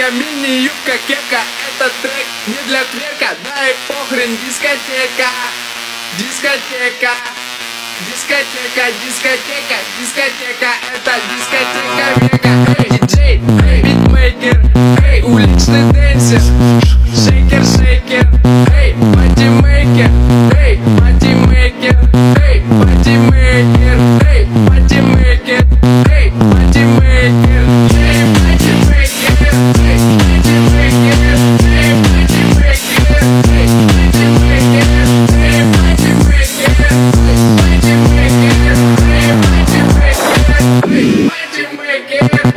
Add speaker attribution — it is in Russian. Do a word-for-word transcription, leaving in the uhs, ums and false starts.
Speaker 1: Футболка, мини-юбка, кепка. Этот трек не для клерка. Дай похрен, дискотека. Дискотека. Дискотека, дискотека, дискотека. Это дискотека века. Эй, диджей, эй, битмейкер, эй, уличный денсер.